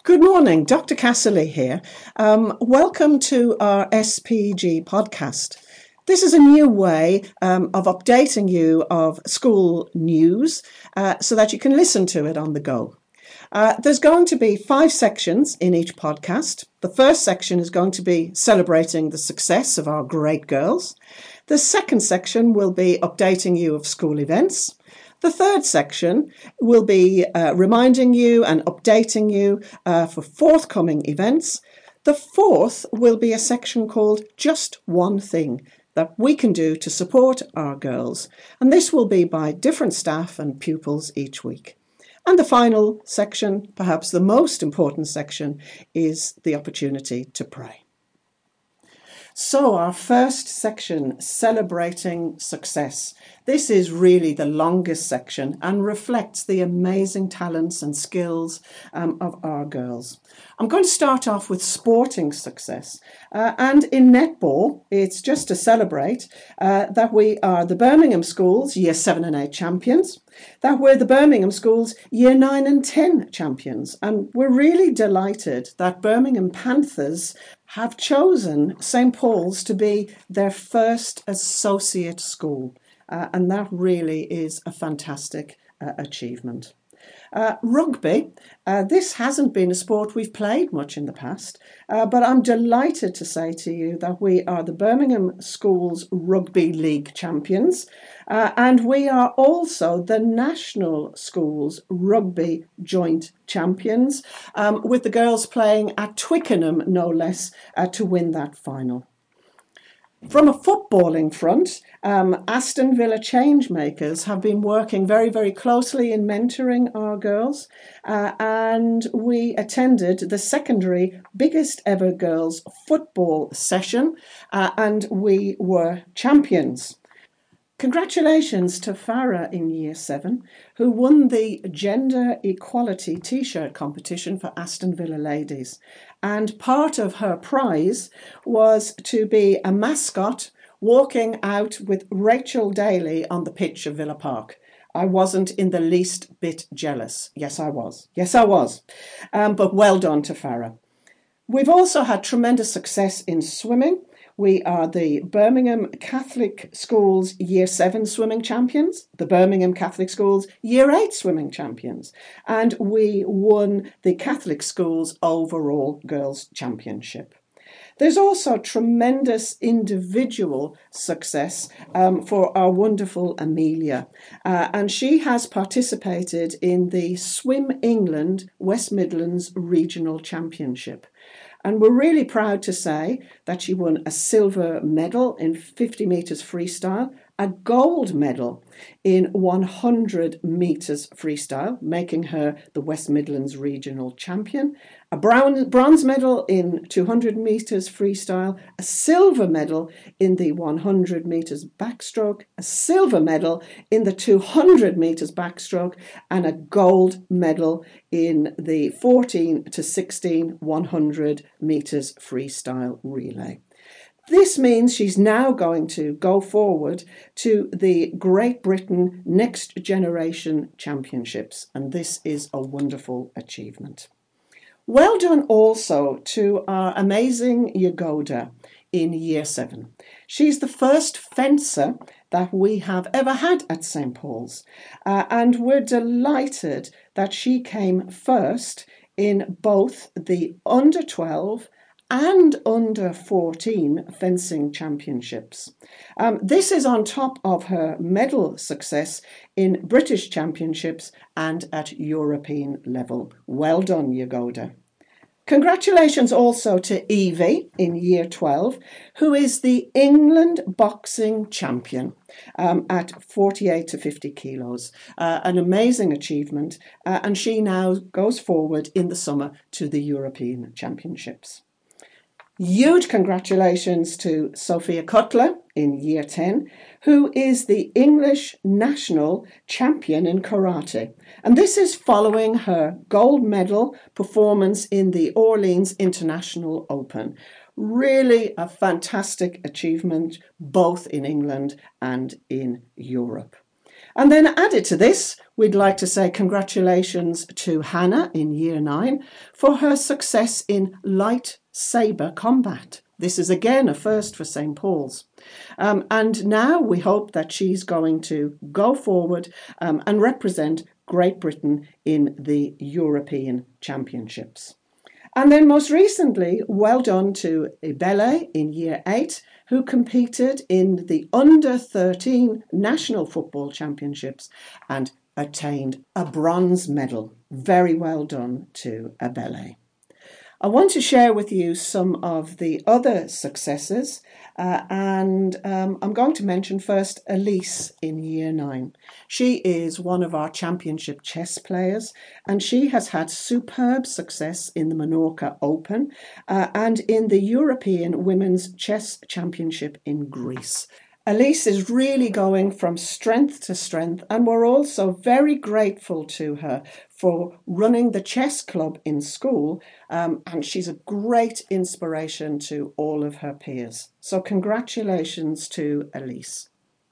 Good morning, Dr. Casserly here. Welcome to our SPG podcast. This is a new way of updating you of school news so that you can listen to it on the go. There's going to be 5 sections in each podcast. The first section is going to be celebrating the success of our great girls. The second section will be updating you of school events. The third section will be reminding you and updating you for forthcoming events. The fourth will be a section called Just One Thing that we can do to support our girls. And this will be by different staff and pupils each week. And the final section, perhaps the most important section, is the opportunity to pray. So our first section, celebrating success. This is really the longest section and reflects the amazing talents and skills of our girls. I'm going to start off with sporting success. And in netball, it's just to celebrate that we are the Birmingham Schools Year 7 and 8 champions, that we're the Birmingham Schools Year 9 and 10 champions. And we're really delighted that Birmingham Panthers have chosen St. Paul's to be their first associate school. And that really is a fantastic achievement. Rugby, this hasn't been a sport we've played much in the past, but I'm delighted to say to you that we are the Birmingham Schools Rugby League champions, and we are also the National Schools Rugby Joint champions, with the girls playing at Twickenham, no less, to win that final. From a footballing front, Aston Villa Changemakers have been working very, very closely in mentoring our girls, and we attended the secondary biggest ever girls football session, and we were champions. Congratulations to Farah in Year 7, who won the Gender Equality T-shirt competition for Aston Villa ladies. And part of her prize was to be a mascot walking out with Rachel Daly on the pitch of Villa Park. I wasn't in the least bit jealous. Yes, I was. But well done to Farah. We've also had tremendous success in swimming. We are the Birmingham Catholic Schools Year 7 swimming champions, the Birmingham Catholic Schools Year 8 swimming champions, and we won the Catholic Schools Overall Girls Championship. There's also tremendous individual success for our wonderful Amelia, and she has participated in the Swim England West Midlands Regional Championship. And we're really proud to say that she won a silver medal in 50 metres freestyle, a gold medal in 100 metres freestyle, making her the West Midlands Regional Champion, a bronze medal in 200 metres freestyle, a silver medal in the 100 metres backstroke, a silver medal in the 200 metres backstroke, and a gold medal in the 14 to 16 100 metres freestyle relay. This means she's now going to go forward to the Great Britain Next Generation Championships, and this is a wonderful achievement. Well done also to our amazing Yagoda in Year 7. She's the first fencer that we have ever had at St. Paul's, and we're delighted that she came first in both the under 12 and under 14 fencing championships. This is on top of her medal success in British championships and at European level. Well done, Yagoda. Congratulations also to Evie in Year 12, who is the England boxing champion at 48 to 50 kilos. An amazing achievement, and she now goes forward in the summer to the European Championships. Huge congratulations to Sophia Cutler in Year 10, who is the English national champion in karate. And this is following her gold medal performance in the Orleans International Open. Really a fantastic achievement, both in England and in Europe. And then added to this, We'd like to say congratulations to Hannah in Year 9 for her success in lightsaber combat. This is again a first for St. Paul's. And now we hope that she's going to go forward and represent Great Britain in the European Championships. And then most recently, well done to Ibele in Year 8, who competed in the Under-13 National Football Championships and attained a bronze medal. Very well done to Ibele. I want to share with you some of the other successes, and I'm going to mention first Elise in Year 9. She is one of our championship chess players, and she has had superb success in the Menorca Open and in the European Women's Chess Championship in Greece. Elise is really going from strength to strength, and we're also very grateful to her for running the chess club in school, and she's a great inspiration to all of her peers. So congratulations to Elise.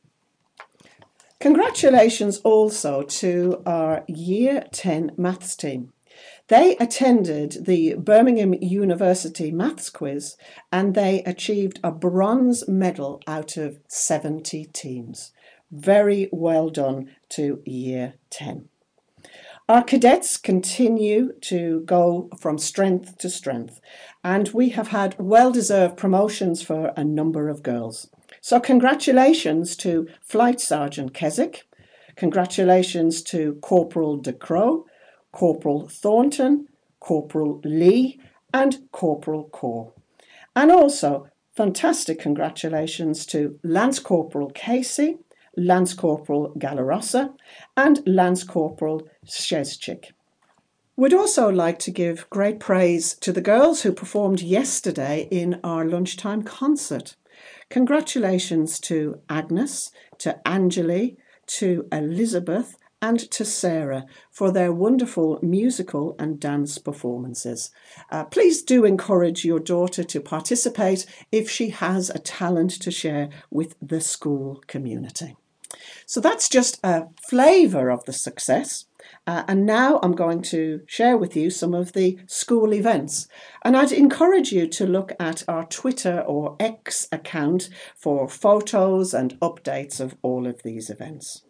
Congratulations also to our Year 10 maths team. They attended the Birmingham University Maths Quiz and they achieved a bronze medal out of 70 teams. Very well done to Year 10. Our cadets continue to go from strength to strength, and we have had well-deserved promotions for a number of girls. So congratulations to Flight Sergeant Keswick, congratulations to Corporal De Croo, Corporal Thornton, Corporal Lee and Corporal Core. And also fantastic congratulations to Lance Corporal Casey, Lance Corporal Galarossa and Lance Corporal Szczeszczyk. We'd also like to give great praise to the girls who performed yesterday in our lunchtime concert. Congratulations to Agnes, to Angeli, to Elizabeth and to Sarah for their wonderful musical and dance performances. Please do encourage your daughter to participate if she has a talent to share with the school community. So that's just a flavour of the success. And now I'm going to share with you some of the school events. And I'd encourage you to look at our Twitter or X account for photos and updates of all of these events.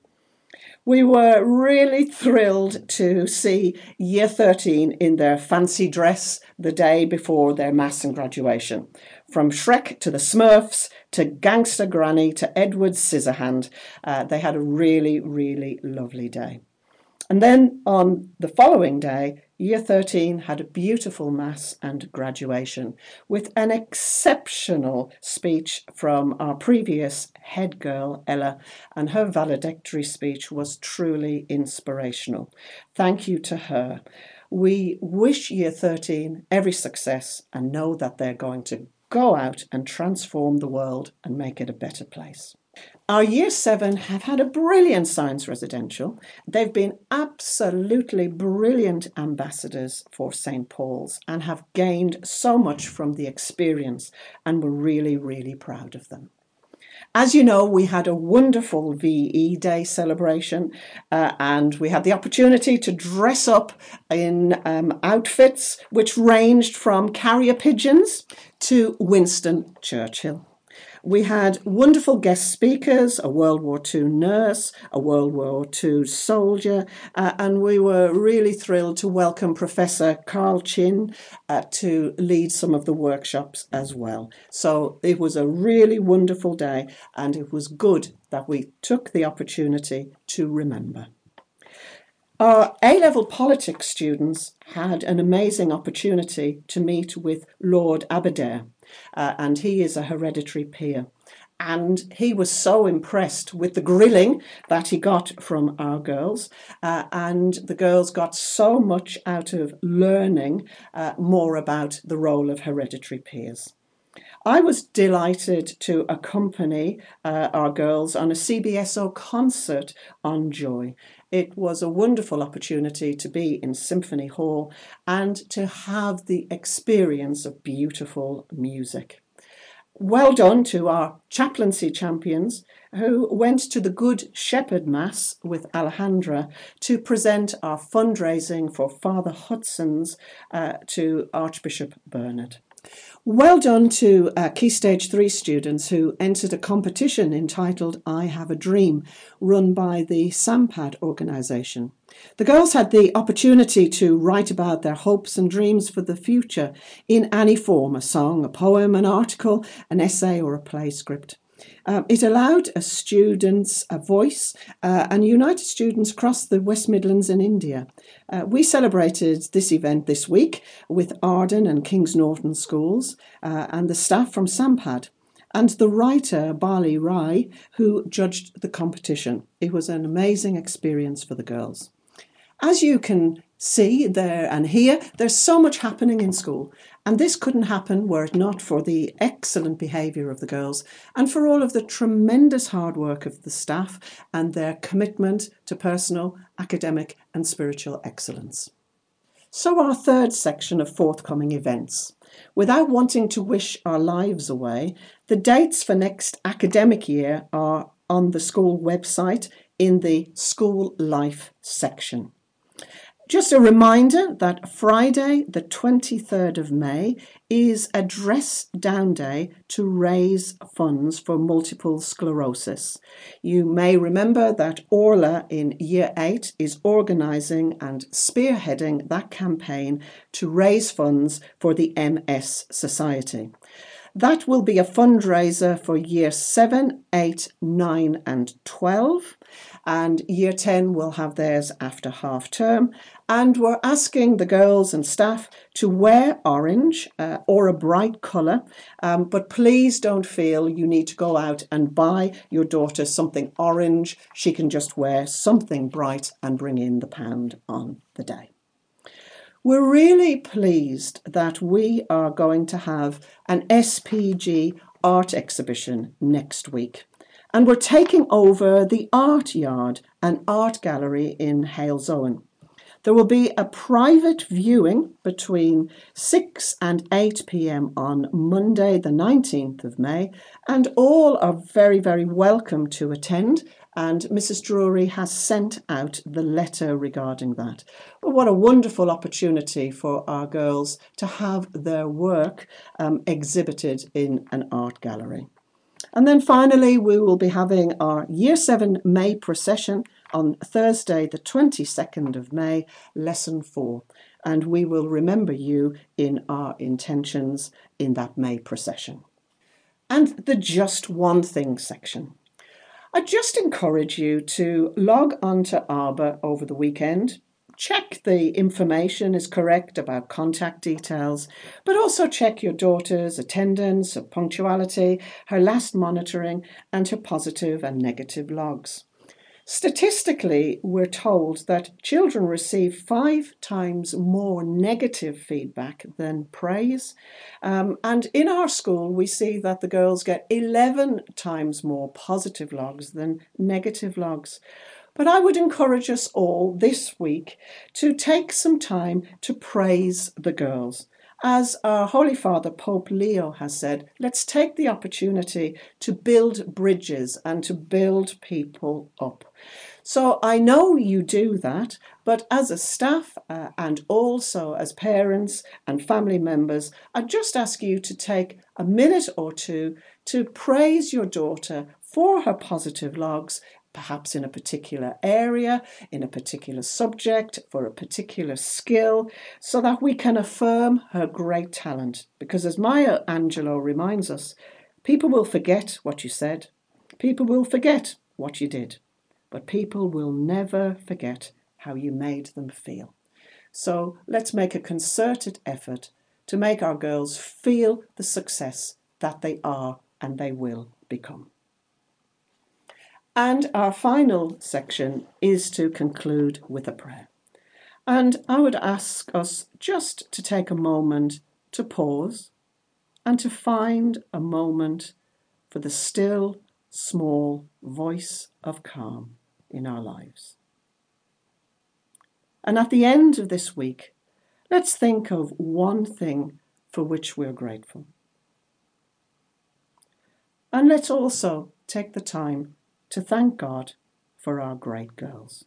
We were really thrilled to see Year 13 in their fancy dress the day before their mass and graduation. From Shrek to the Smurfs to Gangster Granny to Edward Scissorhand, they had a really, really lovely day. And then on the following day, Year 13 had a beautiful mass and graduation with an exceptional speech from our previous head girl, Ella, and her valedictory speech was truly inspirational. Thank you to her. We wish Year 13 every success and know that they're going to go out and transform the world and make it a better place. Our Year 7 have had a brilliant science residential. They've been absolutely brilliant ambassadors for St. Paul's and have gained so much from the experience, and we're really, really proud of them. As you know, we had a wonderful VE Day celebration and we had the opportunity to dress up in outfits which ranged from carrier pigeons to Winston Churchill. We had wonderful guest speakers, a World War II nurse, a World War II soldier, and we were really thrilled to welcome Professor Carl Chin to lead some of the workshops as well. So it was a really wonderful day, and it was good that we took the opportunity to remember. Our A-level politics students had an amazing opportunity to meet with Lord Aberdare, and he is a hereditary peer. And he was so impressed with the grilling that he got from our girls, and the girls got so much out of learning more about the role of hereditary peers. I was delighted to accompany our girls on a CBSO concert on Joy. It was a wonderful opportunity to be in Symphony Hall and to have the experience of beautiful music. Well done to our chaplaincy champions, who went to the Good Shepherd Mass with Alejandra to present our fundraising for Father Hudson's to Archbishop Bernard. Well done to Key Stage 3 students who entered a competition entitled I Have a Dream, run by the SAMPAD organisation. The girls had the opportunity to write about their hopes and dreams for the future in any form, a song, a poem, an article, an essay or a play script. It allowed students a voice and united students across the West Midlands and India. We celebrated this event this week with Arden and Kings Norton schools and the staff from SAMPAD and the writer Bali Rai, who judged the competition. It was an amazing experience for the girls. As you can see there and hear, there's so much happening in school, and this couldn't happen were it not for the excellent behaviour of the girls and for all of the tremendous hard work of the staff and their commitment to personal, academic and spiritual excellence. So our third section of forthcoming events. Without wanting to wish our lives away, the dates for next academic year are on the school website in the School Life section. Just a reminder that Friday, the 23rd of May, is a dress down day to raise funds for multiple sclerosis. You may remember that Orla in Year 8 is organising and spearheading that campaign to raise funds for the MS Society. That will be a fundraiser for Year 7, 8, 9 and 12. And Year 10 will have theirs after half term. And we're asking the girls and staff to wear orange or a bright colour. But please don't feel you need to go out and buy your daughter something orange. She can just wear something bright and bring in the pound on the day. We're really pleased that we are going to have an SPG art exhibition next week. And we're taking over the Art Yard, an art gallery in Halesowen. There will be a private viewing between 6 and 8 p.m. on Monday, the 19th of May, and all are very, very welcome to attend. And Mrs. Drury has sent out the letter regarding that. But what a wonderful opportunity for our girls to have their work exhibited in an art gallery. And then finally, we will be having our Year 7 May procession on Thursday, the 22nd of May, Lesson 4. And we will remember you in our intentions in that May procession. And the Just One Thing section. I just encourage you to log on to Arbor over the weekend. Check the information is correct about contact details, but also check your daughter's attendance, her punctuality, her last monitoring, and her positive and negative logs. Statistically, we're told that children receive 5 times more negative feedback than praise. And in our school, we see that the girls get 11 times more positive logs than negative logs. But I would encourage us all this week to take some time to praise the girls. As our Holy Father, Pope Leo, has said, let's take the opportunity to build bridges and to build people up. So I know you do that, but as a staff and also as parents and family members, I just ask you to take a minute or two to praise your daughter for her positive logs, perhaps in a particular area, in a particular subject, for a particular skill, so that we can affirm her great talent. Because as Maya Angelou reminds us, people will forget what you said, people will forget what you did, but people will never forget how you made them feel. So let's make a concerted effort to make our girls feel the success that they are and they will become. And our final section is to conclude with a prayer. And I would ask us just to take a moment to pause and to find a moment for the still, small voice of calm in our lives. And at the end of this week, let's think of one thing for which we're grateful. And let's also take the time to thank God for our great girls.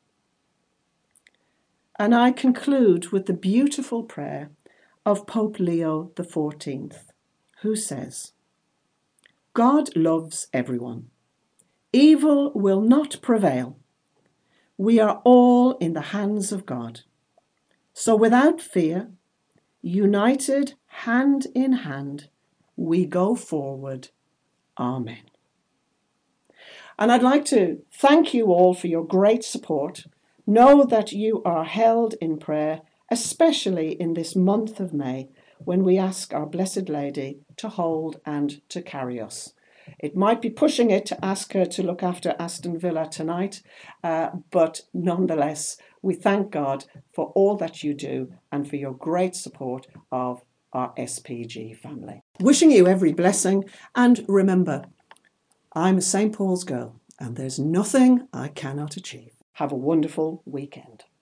And I conclude with the beautiful prayer of Pope Leo XIV, who says, God loves everyone. Evil will not prevail. We are all in the hands of God. So without fear, united hand in hand, we go forward. Amen. And I'd like to thank you all for your great support. Know that you are held in prayer, especially in this month of May, when we ask our Blessed Lady to hold and to carry us. It might be pushing it to ask her to look after Aston Villa tonight, but nonetheless, we thank God for all that you do and for your great support of our SPG family. Wishing you every blessing, and remember, I'm a St. Paul's girl, and there's nothing I cannot achieve. Have a wonderful weekend.